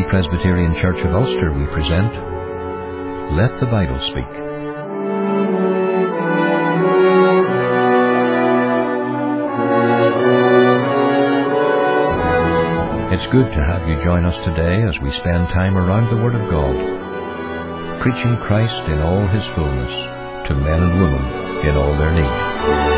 Free Presbyterian Church of Ulster, we present Let the Bible Speak. It's good to have you join us today as we spend time around the Word of God, preaching Christ in all His fullness to men and women in all their need.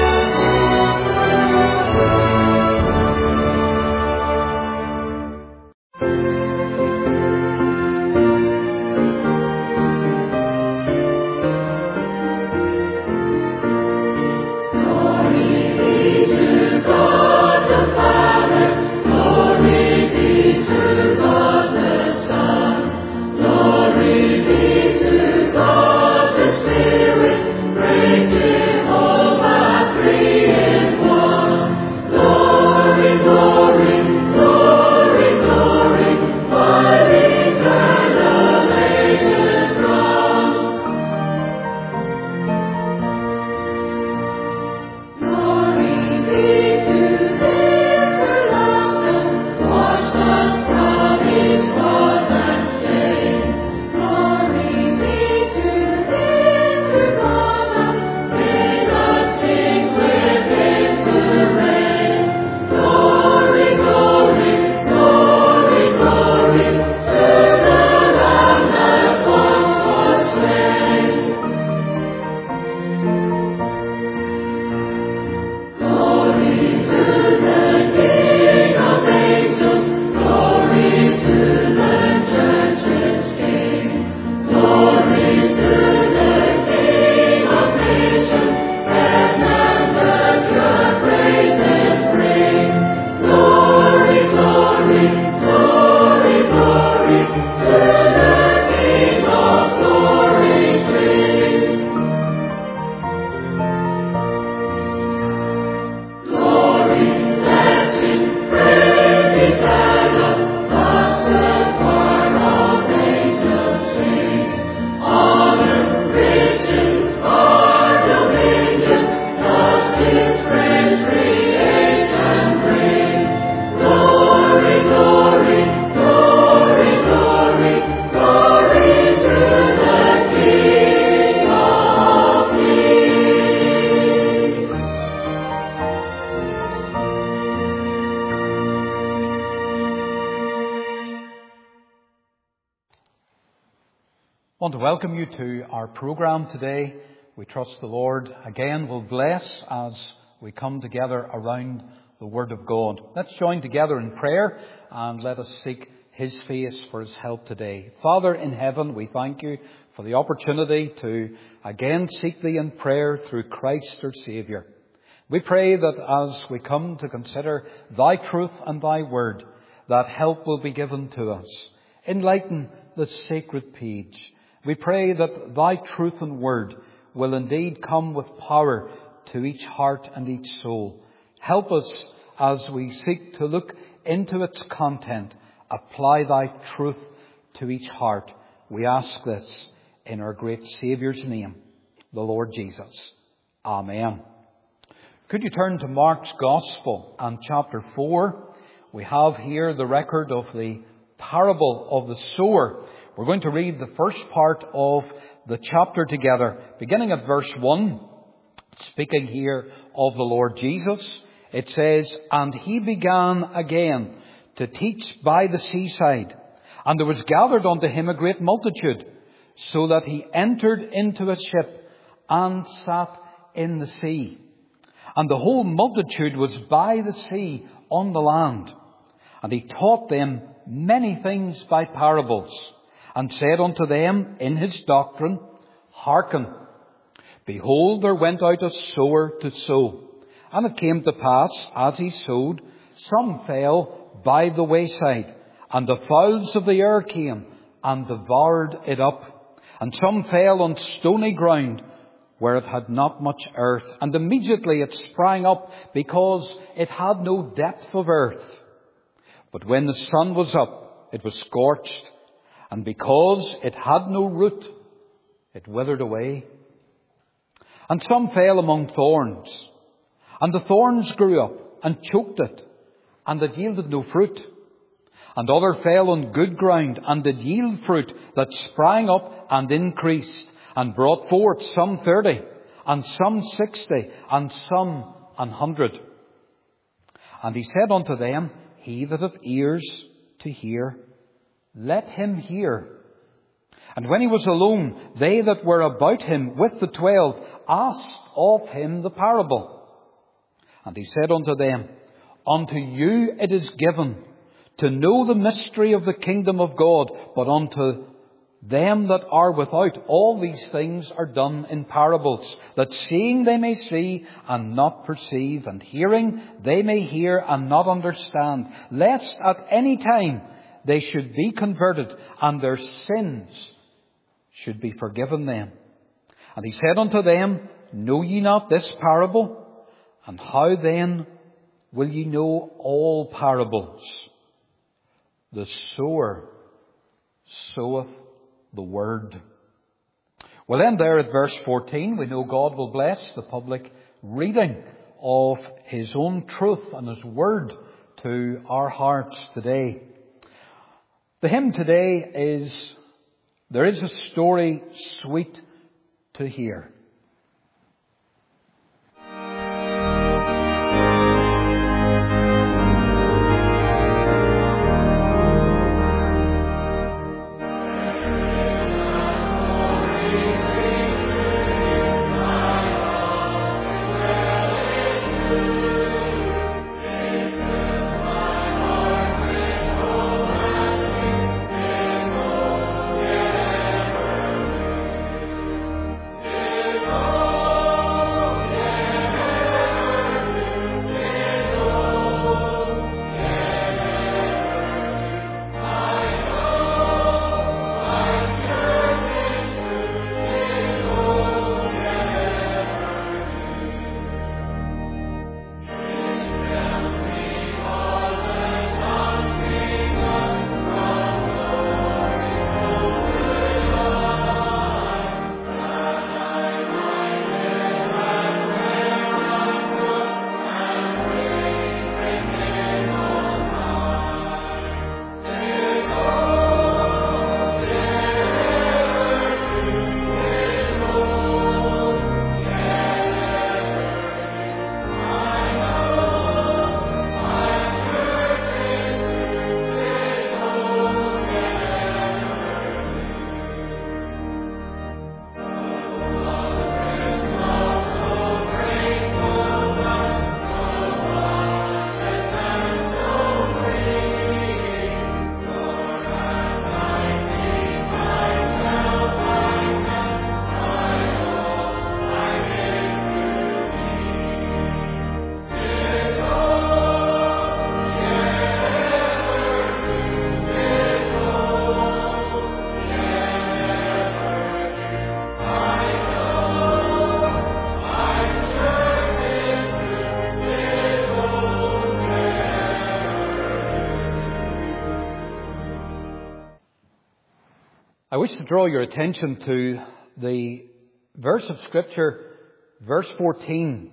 I want to welcome you to our programme today. We trust the Lord again will bless as we come together around the Word of God. Let's join together in prayer and let us seek His face for His help today. Father in heaven, we thank you for the opportunity to again seek Thee in prayer through Christ our Saviour. We pray that as we come to consider Thy truth and Thy Word, that help will be given to us. Enlighten the sacred page. We pray that Thy truth and Word will indeed come with power to each heart and each soul. Help us as we seek to look into its content. Apply Thy truth to each heart. We ask this in our great Saviour's name, the Lord Jesus. Amen. Could you turn to Mark's Gospel and chapter 4? We have here the record of the parable of the sower. We're going to read the first part of the chapter together, beginning at verse 1, speaking here of the Lord Jesus. It says, "And he began again to teach by the seaside, and there was gathered unto him a great multitude, so that he entered into a ship and sat in the sea. And the whole multitude was by the sea on the land. And he taught them many things by parables, and said unto them in his doctrine, Hearken, behold, there went out a sower to sow. And it came to pass, as he sowed, some fell by the wayside, and the fowls of the air came and devoured it up. And some fell on stony ground, where it had not much earth. And immediately it sprang up, because it had no depth of earth. But when the sun was up, it was scorched, and because it had no root, it withered away. And some fell among thorns, and the thorns grew up and choked it, and it yielded no fruit. And other fell on good ground, and did yield fruit that sprang up and increased, and brought forth some 30, and some 60, and some 100. And he said unto them, He that hath ears to hear, let him hear. And when he was alone, they that were about him with the 12 asked of him the parable. And he said unto them, Unto you it is given to know the mystery of the kingdom of God, but unto them that are without, all these things are done in parables, that seeing they may see and not perceive, and hearing they may hear and not understand, lest at any time they should be converted, and their sins should be forgiven them. And he said unto them, Know ye not this parable? And how then will ye know all parables? The sower soweth the word. Well, then there at verse 14, we know God will bless the public reading of His own truth and His word to our hearts today. The hymn today is, There is a story sweet to hear. I wish to draw your attention to the verse of Scripture, verse 14.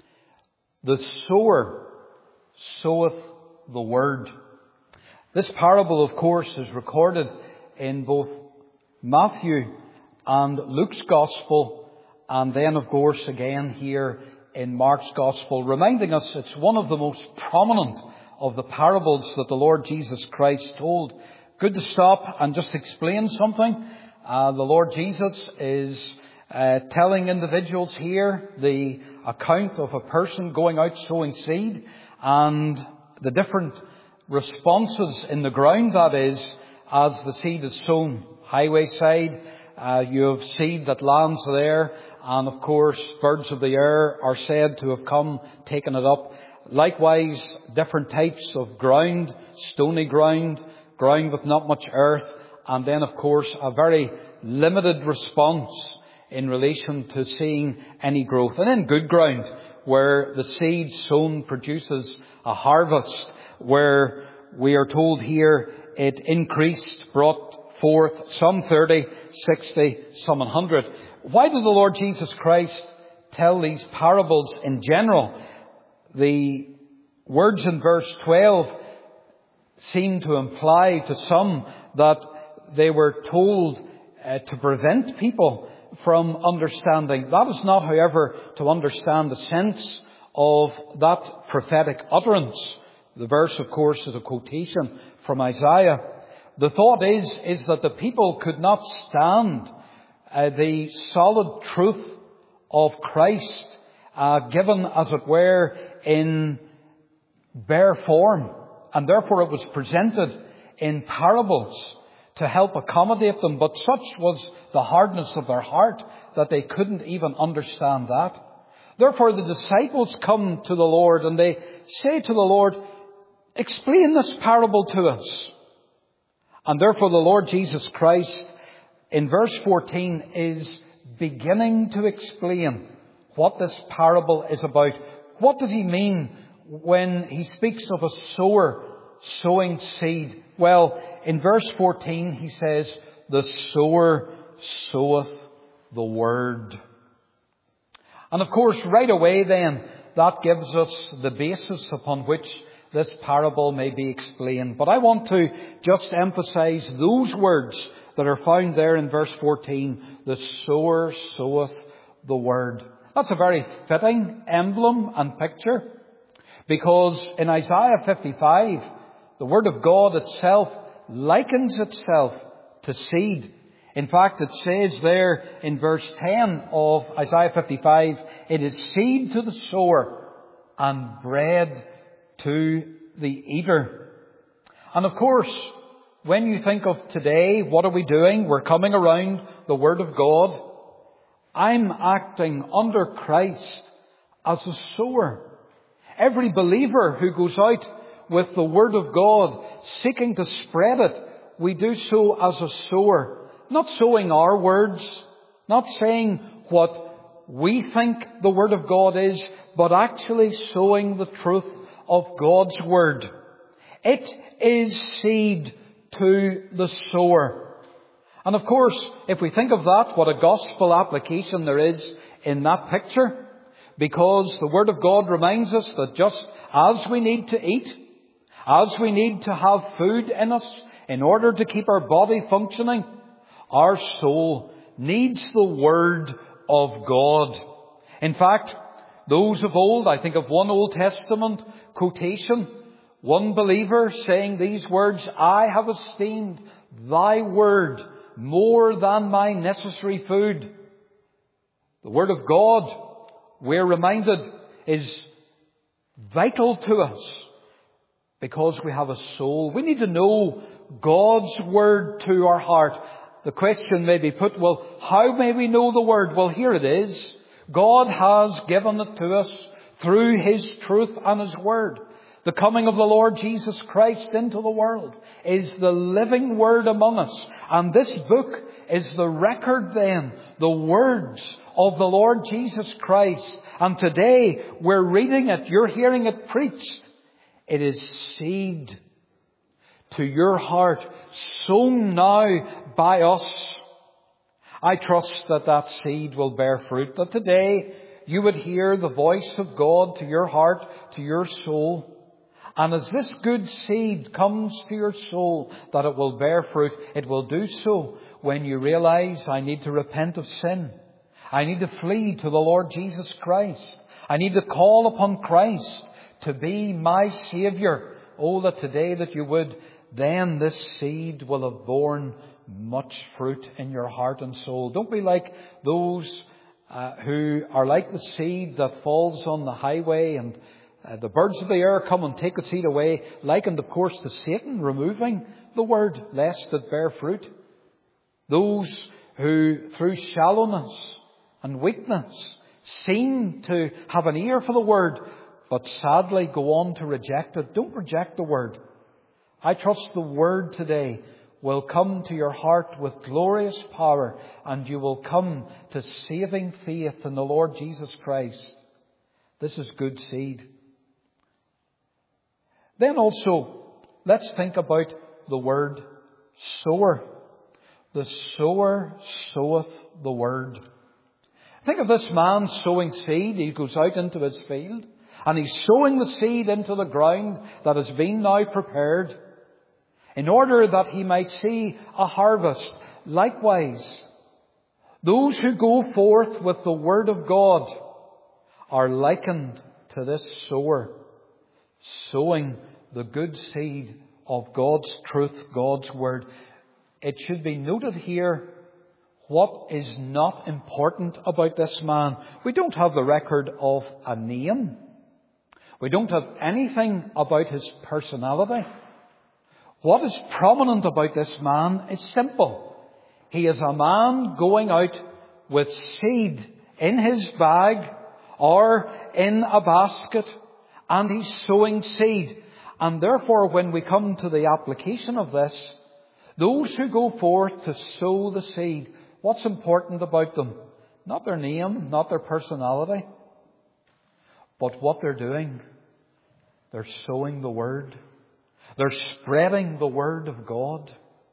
The sower soweth the word. This parable, of course, is recorded in both Matthew and Luke's Gospel, and then, of course, again here in Mark's Gospel, reminding us it's one of the most prominent of the parables that the Lord Jesus Christ told. Good to stop and just explain something. The Lord Jesus is telling individuals here the account of a person going out sowing seed and the different responses in the ground, that is, as the seed is sown. Highway side, you have seed that lands there, and of course birds of the air are said to have come, taken it up. Likewise, different types of ground, stony ground, ground with not much earth, and then of course a very limited response in relation to seeing any growth. And then good ground, where the seed sown produces a harvest, where we are told here it increased, brought forth some 30, 60, some 100. Why did the Lord Jesus Christ tell these parables in general? The words in verse 12 seem to imply to some that they were told to prevent people from understanding. That is not, however, to understand the sense of that prophetic utterance. The verse, of course, is a quotation from Isaiah. The thought is that the people could not stand the solid truth of Christ, given, as it were, in bare form. And therefore it was presented in parables to help accommodate them. But such was the hardness of their heart that they couldn't even understand that. Therefore the disciples come to the Lord and they say to the Lord, explain this parable to us. And therefore the Lord Jesus Christ in verse 14 is beginning to explain what this parable is about. What does he mean when he speaks of a sower sowing seed? Well, in verse 14 he says, the sower soweth the word. And of course, right away then, that gives us the basis upon which this parable may be explained. But I want to just emphasize those words that are found there in verse 14. The sower soweth the word. That's a very fitting emblem and picture, because in Isaiah 55, the Word of God itself likens itself to seed. In fact, it says there in verse 10 of Isaiah 55, it is seed to the sower and bread to the eater. And of course, when you think of today, what are we doing? We're coming around the Word of God. I'm acting under Christ as a sower. Every believer who goes out with the Word of God, seeking to spread it, we do so as a sower. Not sowing our words, not saying what we think the Word of God is, but actually sowing the truth of God's Word. It is seed to the sower. And of course, if we think of that, what a gospel application there is in that picture, because the Word of God reminds us that just as we need to eat, as we need to have food in us in order to keep our body functioning, our soul needs the Word of God. In fact, those of old, I think of one Old Testament quotation, one believer saying these words, I have esteemed thy word more than my necessary food. The Word of God, we're reminded, is vital to us because we have a soul. We need to know God's Word to our heart. The question may be put, well, how may we know the Word? Well, here it is. God has given it to us through His truth and His Word. The coming of the Lord Jesus Christ into the world is the living Word among us. And this book is the record then, the words of the Lord Jesus Christ. And today we're reading it, you're hearing it preached. It is seed to your heart, sown now by us. I trust that that seed will bear fruit, that today you would hear the voice of God to your heart, to your soul. And as this good seed comes to your soul, that it will bear fruit, it will do so when you realize, I need to repent of sin. I need to flee to the Lord Jesus Christ. I need to call upon Christ to be my Saviour. Oh, that today that you would, then this seed will have borne much fruit in your heart and soul. Don't be like those who are like the seed that falls on the highway and the birds of the air come and take the seed away, likened of course to Satan removing the word lest it bear fruit. Those who through shallowness and weakness seem to have an ear for the word, but sadly go on to reject it. Don't reject the word. I trust the word today will come to your heart with glorious power, and you will come to saving faith in the Lord Jesus Christ. This is good seed. Then also, let's think about the word sower. The sower soweth the word. Think of this man sowing seed. He goes out into his field and he's sowing the seed into the ground that has been now prepared. in order that he might see a harvest. Likewise, those who go forth with the word of God are likened to this sower, sowing the good seed of God's truth, God's word. It should be noted here what is not important about this man. We don't have the record of a name. We don't have anything about his personality. What is prominent about this man is simple. He is a man going out with seed in his bag or in a basket, and he's sowing seed. And therefore, when we come to the application of this, those who go forth to sow the seed, what's important about them? Not their name, not their personality, but what they're doing. They're sowing the word. They're spreading the word of God.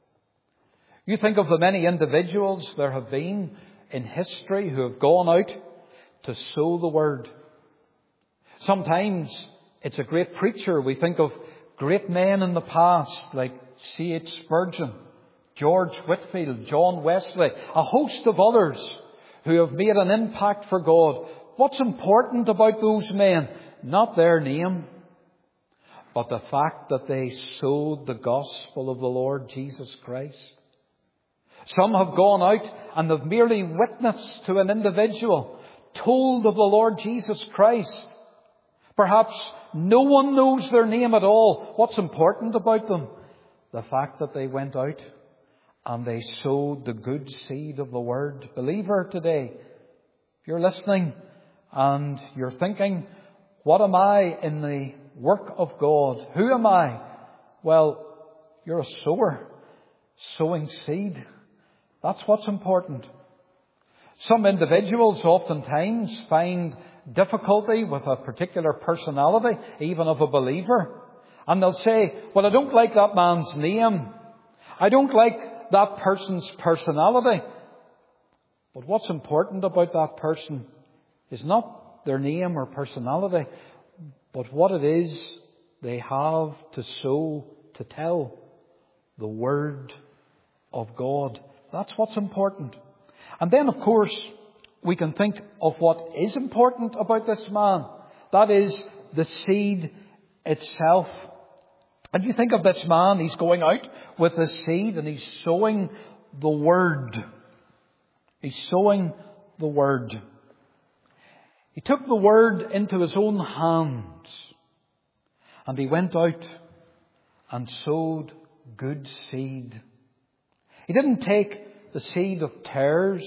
You think of the many individuals there have been in history who have gone out to sow the word. Sometimes it's a great preacher. We think of great men in the past like C.H. Spurgeon, George Whitefield, John Wesley, a host of others who have made an impact for God. What's important about those men? Not their name, but the fact that they sowed the gospel of the Lord Jesus Christ. Some have gone out and have merely witnessed to an individual, told of the Lord Jesus Christ. Perhaps no one knows their name at all. What's important about them? The fact that they went out and they sowed the good seed of the word. Believer today, if you're listening and you're thinking, what am I in the work of God? Who am I? Well, you're a sower, sowing seed. That's what's important. Some individuals oftentimes find difficulty with a particular personality, even of a believer. And they'll say, well, I don't like that man's name. I don't like that person's personality. But what's important about that person is not their name or personality, but what it is they have to sow, to tell the word of God. That's what's important. And then, of course, we can think of what is important about this man. That is the seed itself. And you think of this man, he's going out with the seed and he's sowing the word. He's sowing the word. He took the word into his own hands and he went out and sowed good seed. He didn't take the seed of tares,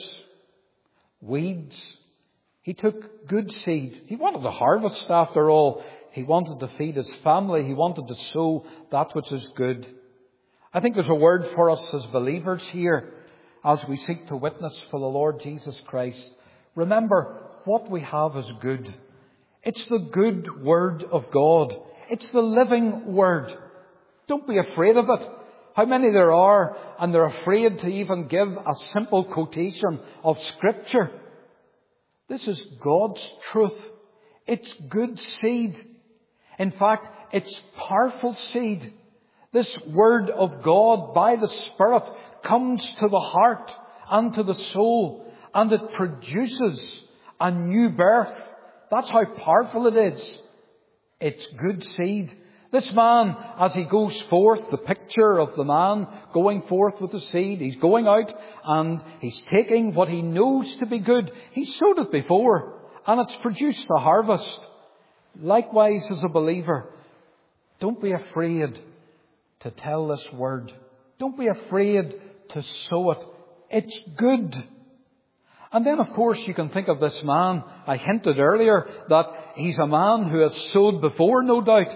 weeds. He took good seed. He wanted to harvest after all. He wanted to feed his family. He wanted to sow that which is good. I think there's a word for us as believers here as we seek to witness for the Lord Jesus Christ. Remember, what we have is good. It's the good word of God. It's the living word. Don't be afraid of it. How many there are, and they're afraid to even give a simple quotation of Scripture. This is God's truth. It's good seed. In fact, it's powerful seed. This word of God by the Spirit comes to the heart and to the soul, and it produces a new birth. That's how powerful it is. It's good seed. This man, as he goes forth, the picture of the man going forth with the seed, he's going out and he's taking what he knows to be good. He sowed it before and it's produced a harvest. Likewise, as a believer, don't be afraid to tell this word. Don't be afraid to sow it. It's good. And then, of course, you can think of this man. I hinted earlier that he's a man who has sowed before, no doubt.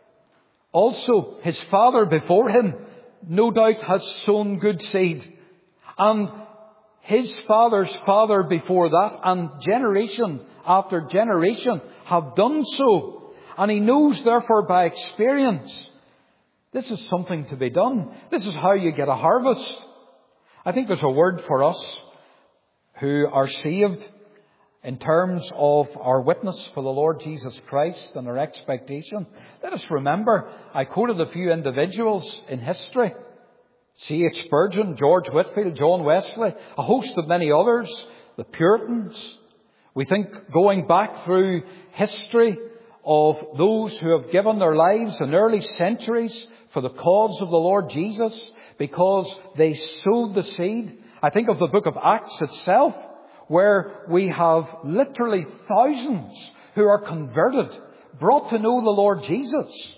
Also, his father before him, no doubt, has sown good seed. And his father's father before that, and generation after generation, have done so. And he knows, therefore, by experience, this is something to be done. This is how you get a harvest. I think there's a word for us who are saved. in terms of our witness for the Lord Jesus Christ and our expectation, let us remember, I quoted a few individuals in history. C.H. Spurgeon, George Whitefield, John Wesley, a host of many others, the Puritans. We think going back through history of those who have given their lives in early centuries for the cause of the Lord Jesus because they sowed the seed. I think of the book of Acts itself, where we have literally thousands who are converted, brought to know the Lord Jesus.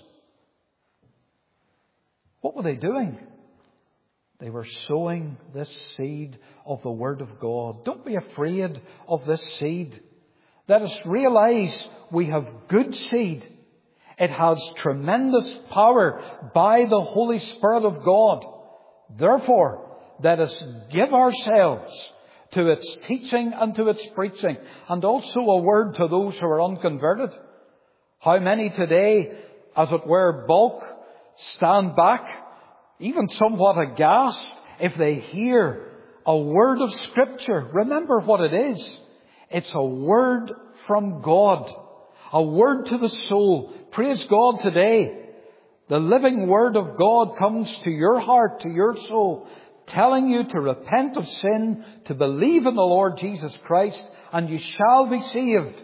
What were they doing? They were sowing this seed of the Word of God. Don't be afraid of this seed. Let us realize we have good seed. It has tremendous power by the Holy Spirit of God. Therefore, let us give ourselves to its teaching and to its preaching, and also a word to those who are unconverted. How many today, as it were, balk, stand back, even somewhat aghast, if they hear a word of Scripture. Remember what it is. It's a word from God, a word to the soul. Praise God today. The living Word of God comes to your heart, to your soul, telling you to repent of sin, to believe in the Lord Jesus Christ, and you shall be saved.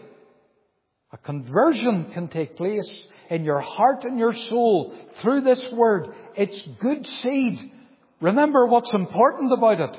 A conversion can take place in your heart and your soul through this Word. It's good seed. Remember what's important about it.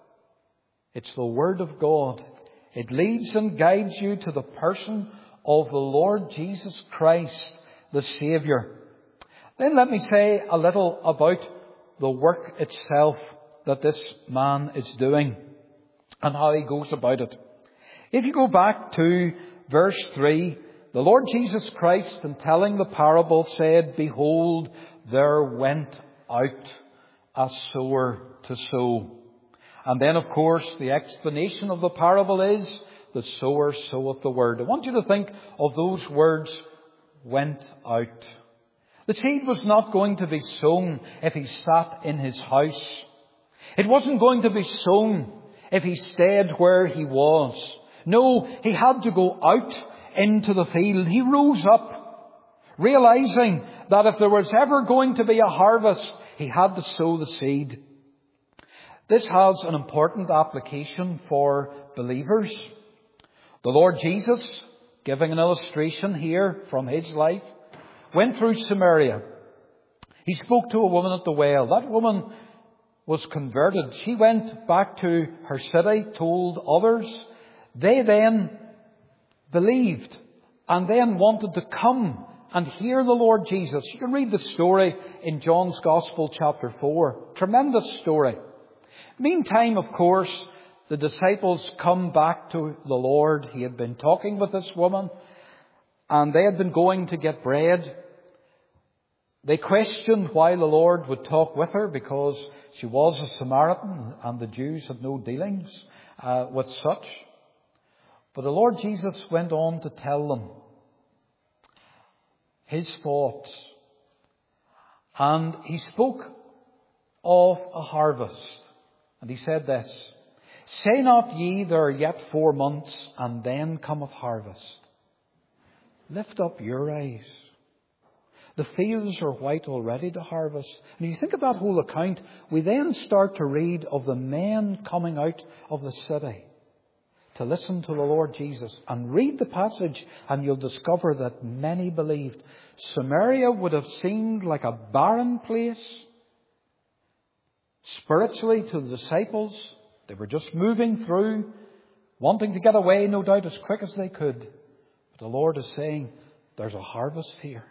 It's the Word of God. It leads and guides you to the person of the Lord Jesus Christ, the Saviour. Then let me say a little about the work itself that this man is doing and how he goes about it. If you go back to verse 3, the Lord Jesus Christ, in telling the parable, said, "Behold, there went out a sower to sow." And then, of course, the explanation of the parable is, the sower soweth the word. I want you to think of those words, went out. The seed was not going to be sown if he sat in his house. It wasn't going to be sown if he stayed where he was. No, he had to go out into the field. He rose up, realizing that if there was ever going to be a harvest, he had to sow the seed. This has an important application for believers. The Lord Jesus, giving an illustration here from his life, went through Samaria. He spoke to a woman at the well. That woman was converted. She went back to her city, told others. They then believed and then wanted to come and hear the Lord Jesus. You can read the story in John's Gospel, chapter 4. Tremendous story. Meantime, of course, the disciples come back to the Lord. He had been talking with this woman, and they had been going to get bread. They questioned why the Lord would talk with her, because she was a Samaritan and the Jews had no dealings with such. But the Lord Jesus went on to tell them his thoughts. And he spoke of a harvest. And he said this, "Say not ye, there are yet 4 months, and then cometh harvest. Lift up your eyes. The fields are white already to harvest." And you think of that whole account, we then start to read of the men coming out of the city to listen to the Lord Jesus. And read the passage and you'll discover that many believed. Samaria would have seemed like a barren place spiritually to the disciples. They were just moving through, wanting to get away, no doubt, as quick as they could. But the Lord is saying, there's a harvest here.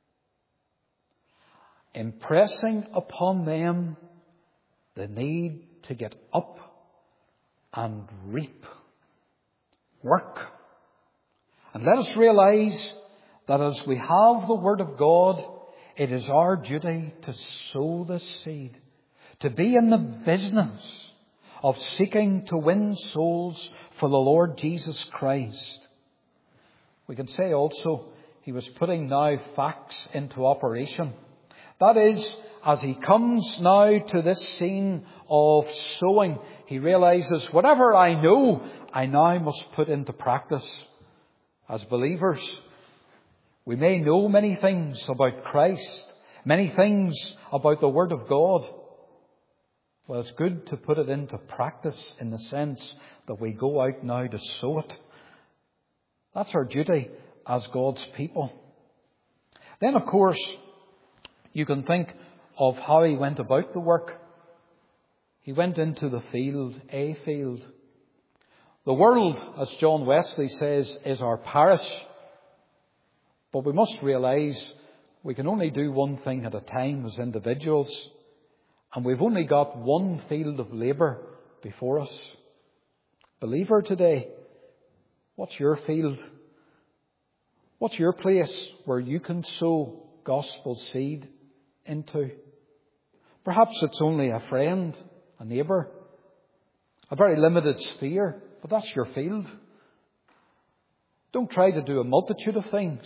Impressing upon them the need to get up and reap. Work. And let us realize that as we have the Word of God, it is our duty to sow this seed. To be in the business of seeking to win souls for the Lord Jesus Christ. We can say also, he was putting now facts into operation. That is, as he comes now to this scene of sowing, he realizes, whatever I know, I now must put into practice. As believers, we may know many things about Christ, many things about the Word of God. Well, it's good to put it into practice in the sense that we go out now to sow it. That's our duty as God's people. Then, of course, you can think of how he went about the work. He went into the field, a field. The world, as John Wesley says, is our parish. But we must realise we can only do one thing at a time as individuals. And we've only got one field of labour before us. Believer today, what's your field? What's your place where you can sow gospel seed into? Perhaps it's only a friend, a neighbour, a very limited sphere, but that's your field. Don't try to do a multitude of things.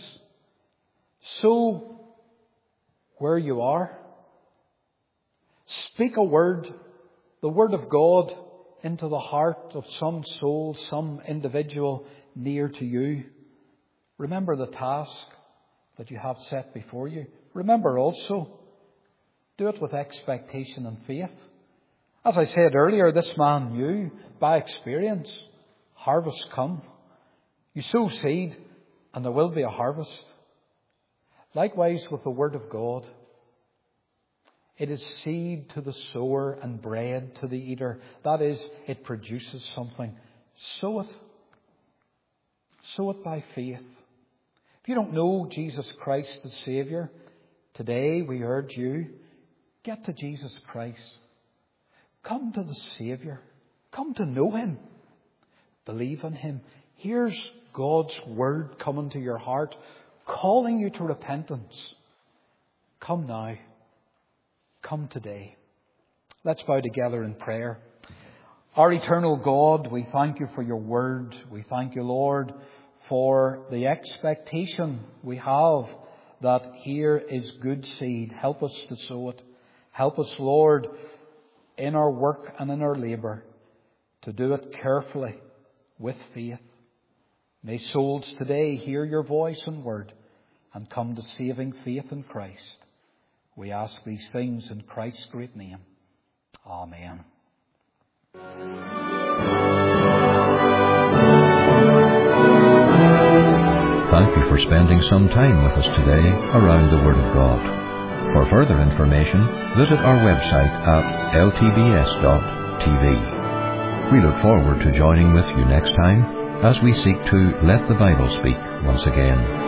Sow where you are. Speak a word, the Word of God, into the heart of some soul, some individual near to you. Remember the task that you have set before you. Remember also, do it with expectation and faith. As I said earlier, this man knew by experience, harvest come. You sow seed and there will be a harvest. Likewise with the Word of God. It is seed to the sower and bread to the eater. That is, it produces something. Sow it. Sow it by faith. If you don't know Jesus Christ as Saviour, today we urge you, get to Jesus Christ. Come to the Saviour. Come to know Him. Believe in Him. Here's God's Word coming to your heart, calling you to repentance. Come now. Come today. Let's bow together in prayer. Our eternal God, we thank you for your word. We thank you, Lord, for the expectation we have that here is good seed. Help us to sow it. Help us, Lord, in our work and in our labour, to do it carefully with faith. May souls today hear your voice and word and come to saving faith in Christ. We ask these things in Christ's great name. Amen. Thank you for spending some time with us today around the Word of God. For further information, visit our website at ltbs.tv. We look forward to joining with you next time as we seek to let the Bible speak once again.